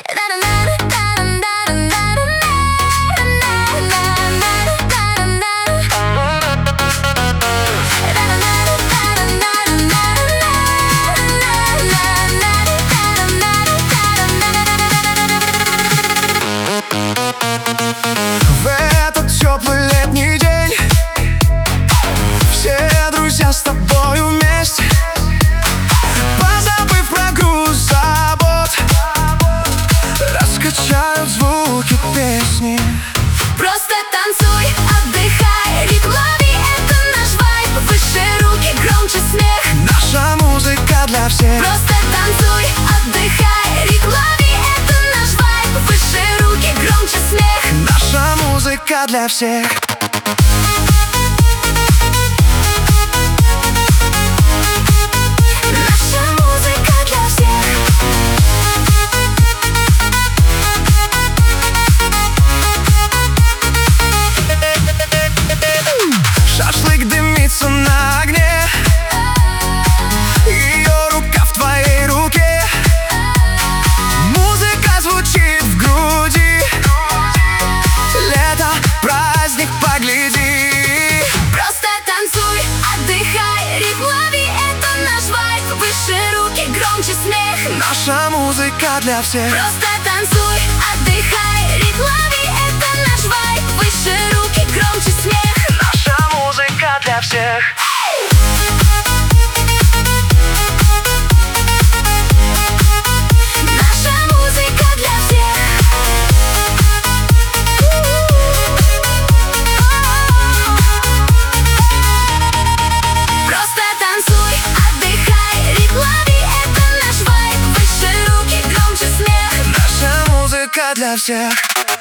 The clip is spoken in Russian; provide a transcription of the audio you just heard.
В этот теплый летний день все друзья с тобою вместе, позабыв про груз забот, раскачают звуки песни. Просто танцуй, отдыхай, ритм лови, это наш вайб. Выше руки, громче смех. Наша музыка для всех. Просто танцуй, отдыхай, ритм лови, это наш вайб. Выше руки, громче смех. Наша музыка для всех. Наша музыка для всех. Шашлык дымится на огне, ее рука в твоей руке, музыка звучит в груди. Лето, праздник, погляди. Просто танцуй, отдыхай, ритм лови, это наш вайб. Выше руки, громче смех. Наша музыка для всех. Просто танцуй, отдыхай, ритм лови, это наш вайб. Выше руки, громче смех. Наша музыка для всех. Наша музыка для всех. Просто танцуй, отдыхай, ритм лови, это наш вайб. Выше руки, громче смех. Наша музыка для всех.